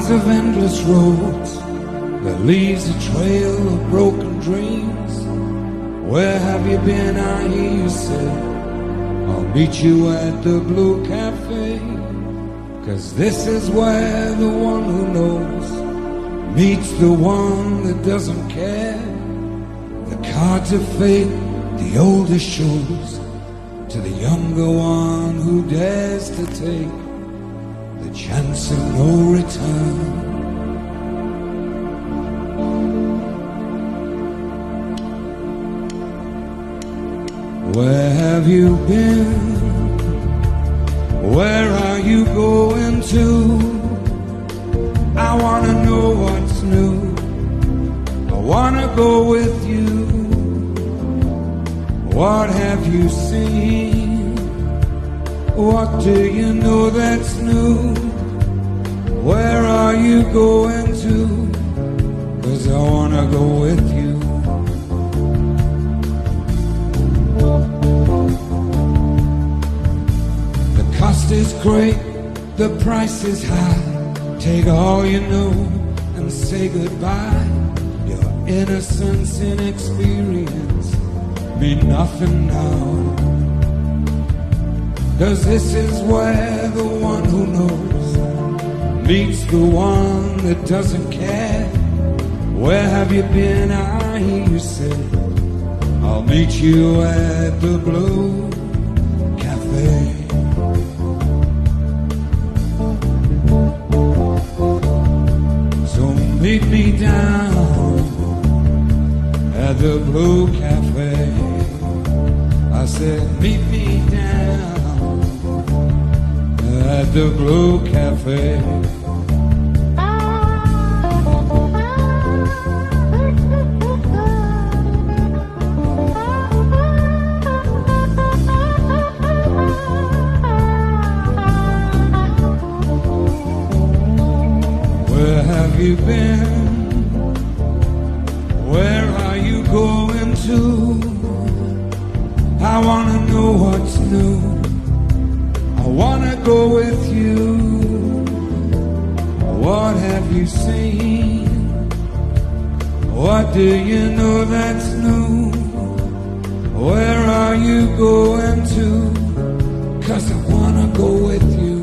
miles of endless roads that leaves a trail of broken dreams. Where have you been, I hear you say? I'll meet you at the Blue Cafe. 'Cause this is where the one who knows meets the one that doesn't care. The cards of fate, the oldest shows, to the younger one who dares to take the chance of no return. Where have you been? Where are you going to? I wanna know what's new. I wanna go with you. What have you seen? What do you know that's new? Where are you going to? 'Cause I wanna go with you. The cost is great, the price is high. Take all you know and say goodbye. Your innocence and experience mean nothing now. 'Cause this is where the one who knows meets the one that doesn't care. Where have you been, I hear you say? I'll meet you at the Blue Cafe. So meet me down at the Blue Cafe. I said, meet me down at the Blue Cafe. Where have you been? Where are you going to? I wanna know what's new. I wanna go with you. What have you seen? What do you know that's new? Where are you going to? 'Cause I wanna go with you.